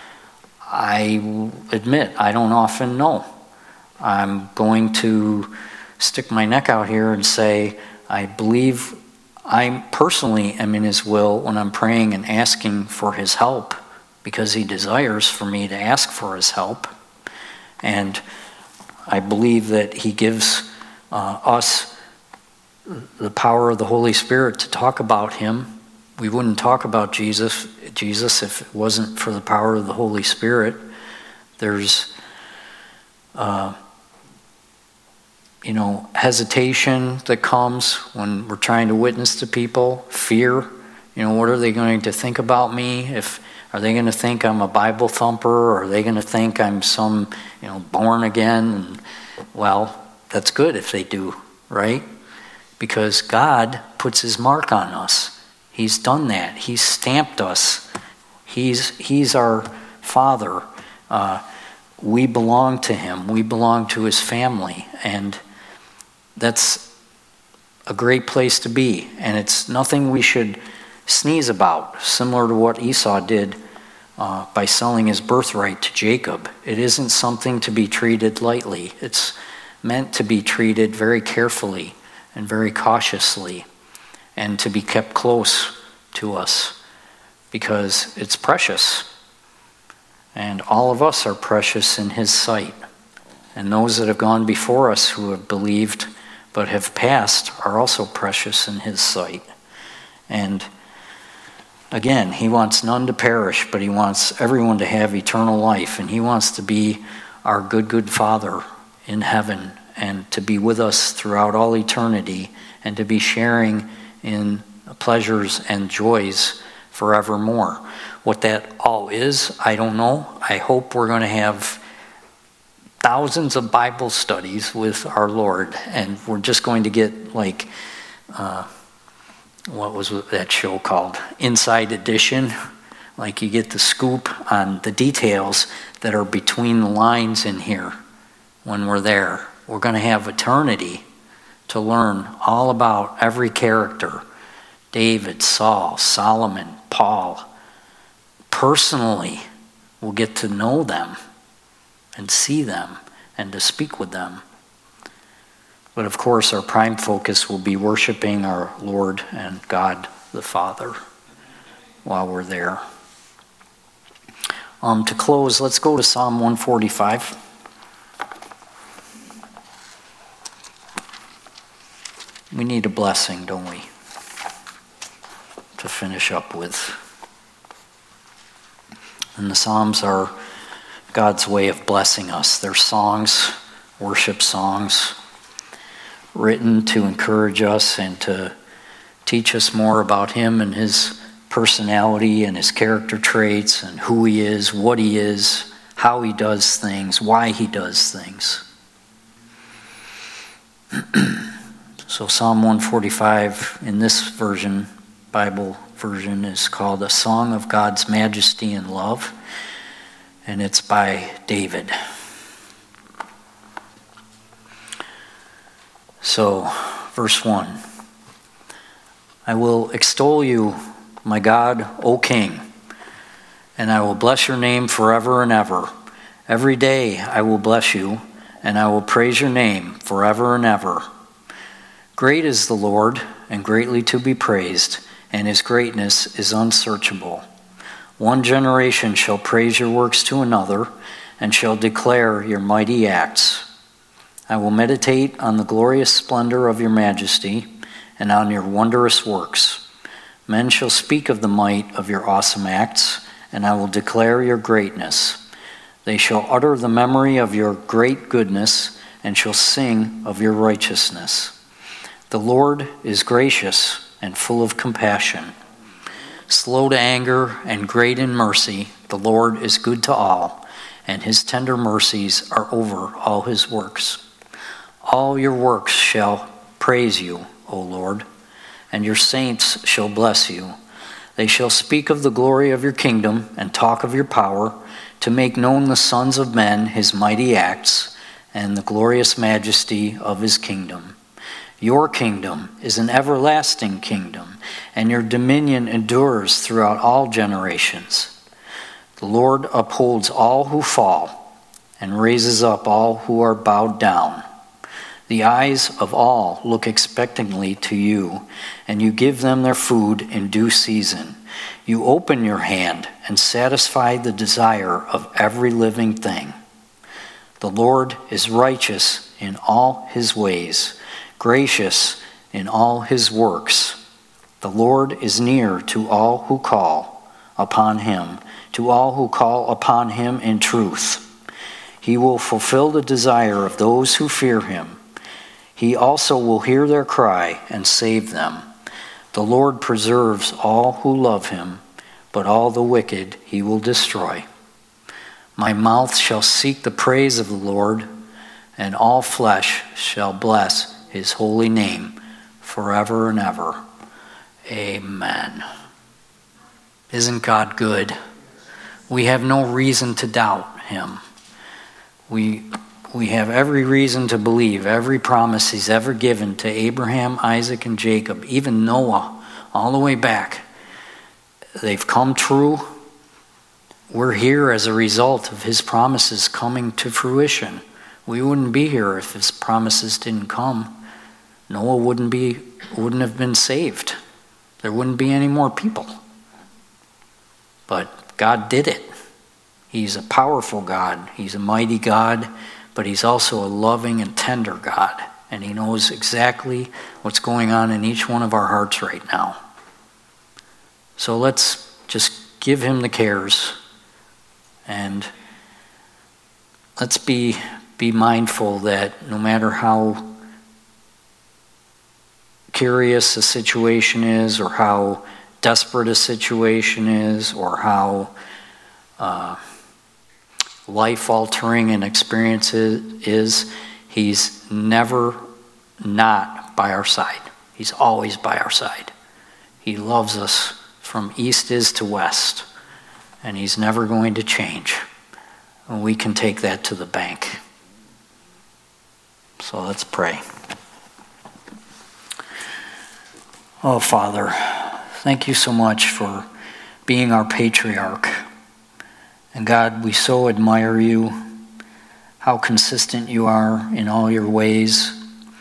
I admit I don't often know. I'm going to stick my neck out here and say I believe I personally am in his will when I'm praying and asking for his help, because he desires for me to ask for his help. And I believe that he gives uh, us the power of the Holy Spirit to talk about him. We wouldn't talk about Jesus, Jesus if it wasn't for the power of the Holy Spirit. There's uh, you know, hesitation that comes when we're trying to witness to people, fear. You know, what are they going to think about me? If are they going to think I'm a Bible thumper, or are they going to think I'm some, you know, born again? And, well, that's good if they do, right? Because God puts his mark on us. He's done that. He's stamped us. He's he's our Father. Uh, we belong to him. We belong to his family, and that's a great place to be, and it's nothing we should sneeze about, similar to what Esau did uh, by selling his birthright to Jacob. It isn't something to be treated lightly. It's meant to be treated very carefully and very cautiously, and to be kept close to us, because it's precious. And all of us are precious in his sight. And those that have gone before us who have believed but have passed are also precious in his sight. And again, he wants none to perish, but he wants everyone to have eternal life. And he wants to be our good, good Father in heaven, and to be with us throughout all eternity, and to be sharing in pleasures and joys forevermore. What that all is, I don't know. I hope we're going to have thousands of Bible studies with our Lord, and we're just going to get like, uh, what was that show called? Inside Edition. Like you get the scoop on the details that are between the lines in here when we're there. We're going to have eternity to learn all about every character. David, Saul, Solomon, Paul. Personally, we'll get to know them and see them and to speak with them. But of course, our prime focus will be worshiping our Lord and God the Father while we're there. Um, to close, let's go to Psalm one forty-five. We need a blessing, don't we, to finish up with. And the Psalms are God's way of blessing us. They're songs, worship songs, written to encourage us and to teach us more about him and his personality and his character traits and who he is, what he is, how he does things, why he does things. So Psalm one forty-five in this version, Bible version, is called A Song of God's Majesty and Love, and it's by David. So, verse one. I will extol you, my God, O King, and I will bless your name forever and ever. Every day I will bless you, and I will praise your name forever and ever. Great is the Lord, and greatly to be praised, and his greatness is unsearchable. One generation shall praise your works to another, and shall declare your mighty acts. I will meditate on the glorious splendor of your majesty, and on your wondrous works. Men shall speak of the might of your awesome acts, and I will declare your greatness. They shall utter the memory of your great goodness, and shall sing of your righteousness. The Lord is gracious and full of compassion, slow to anger and great in mercy. The Lord is good to all, and his tender mercies are over all his works. All your works shall praise you, O Lord, and your saints shall bless you. They shall speak of the glory of your kingdom and talk of your power, to make known the sons of men his mighty acts and the glorious majesty of his kingdom. Your kingdom is an everlasting kingdom, and your dominion endures throughout all generations. The Lord upholds all who fall and raises up all who are bowed down. The eyes of all look expectantly to you, and you give them their food in due season. You open your hand and satisfy the desire of every living thing. The Lord is righteous in all his ways, gracious in all his works. The Lord is near to all who call upon him, to all who call upon him in truth. He will fulfill the desire of those who fear him. He also will hear their cry and save them. The Lord preserves all who love him, but all the wicked he will destroy. My mouth shall seek the praise of the Lord, and all flesh shall bless his holy name forever and ever. Amen. Isn't God good? We have no reason to doubt him. We We have every reason to believe every promise he's ever given to Abraham, Isaac, and Jacob, even Noah, all the way back. They've come true. We're here as a result of his promises coming to fruition. We wouldn't be here if his promises didn't come. Noah wouldn't be, wouldn't have been saved. There wouldn't be any more people. But God did it. He's a powerful God. He's a mighty God. But he's also a loving and tender God, and he knows exactly what's going on in each one of our hearts right now. So let's just give him the cares, and let's be be mindful that no matter how curious a situation is, or how desperate a situation is, or how uh, life-altering an experience is, he's never not by our side. He's always by our side. He loves us from east is to west, and he's never going to change. And we can take that to the bank. So let's pray. Oh, Father, thank you so much for being our patriarch. And God, we so admire you, how consistent you are in all your ways,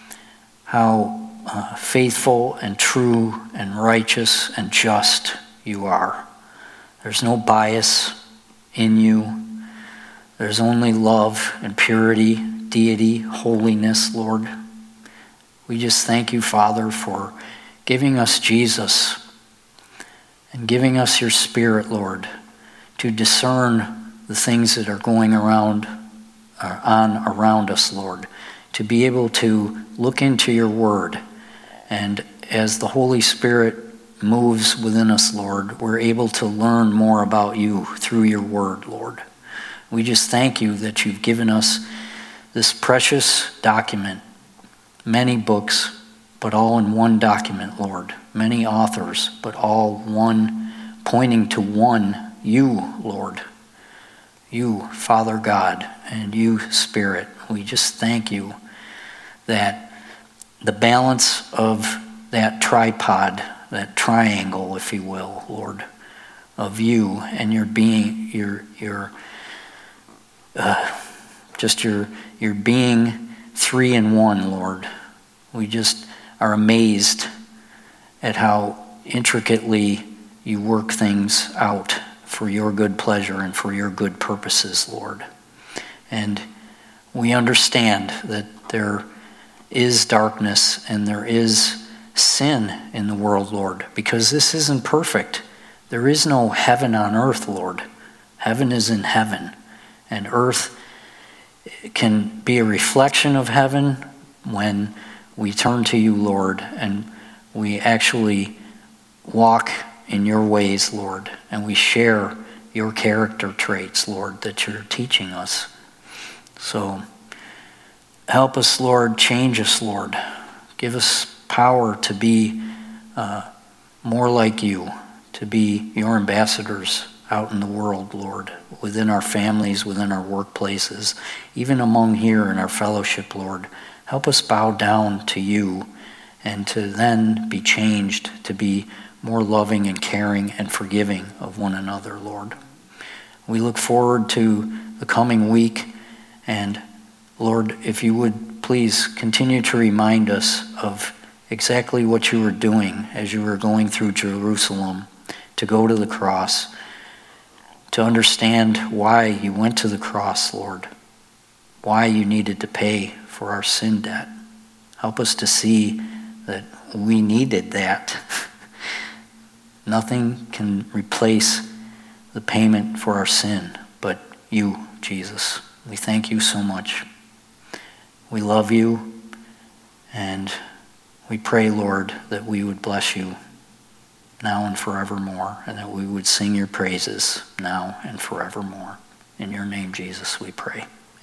how uh, faithful and true and righteous and just you are. There's no bias in you. There's only love and purity, deity, holiness, Lord. We just thank you, Father, for giving us Jesus and giving us your Spirit, Lord, to discern the things that are going around, uh, on around us, Lord, to be able to look into your word. And as the Holy Spirit moves within us, Lord, we're able to learn more about you through your word, Lord. We just thank you that you've given us this precious document, many books, but all in one document, Lord. Many authors, but all one, pointing to one, you, Lord, you, Father God, and you, Spirit. We just thank you that the balance of that tripod, that triangle, if you will, Lord, of you and your being, your your uh, just your your being three in one, Lord. We just are amazed at how intricately you work things out for your good pleasure and for your good purposes, Lord. And we understand that there is darkness and there is sin in the world, Lord, because this isn't perfect. There is no heaven on earth, Lord. Heaven is in heaven, and earth can be a reflection of heaven when we turn to you, Lord, and we actually walk in your ways, Lord, and we share your character traits, Lord, that you're teaching us. So help us, Lord. Change us, Lord. Give us power to be uh, more like you, to be your ambassadors out in the world, Lord, within our families, within our workplaces, even among here in our fellowship, Lord. Help us bow down to you and to then be changed to be more loving and caring and forgiving of one another, Lord. We look forward to the coming week, and Lord, if you would please continue to remind us of exactly what you were doing as you were going through Jerusalem to go to the cross, to understand why you went to the cross, Lord, why you needed to pay for our sin debt. Help us to see that we needed that. Nothing can replace the payment for our sin but you, Jesus. We thank you so much. We love you, and we pray, Lord, that we would bless you now and forevermore, and that we would sing your praises now and forevermore. In your name, Jesus, we pray.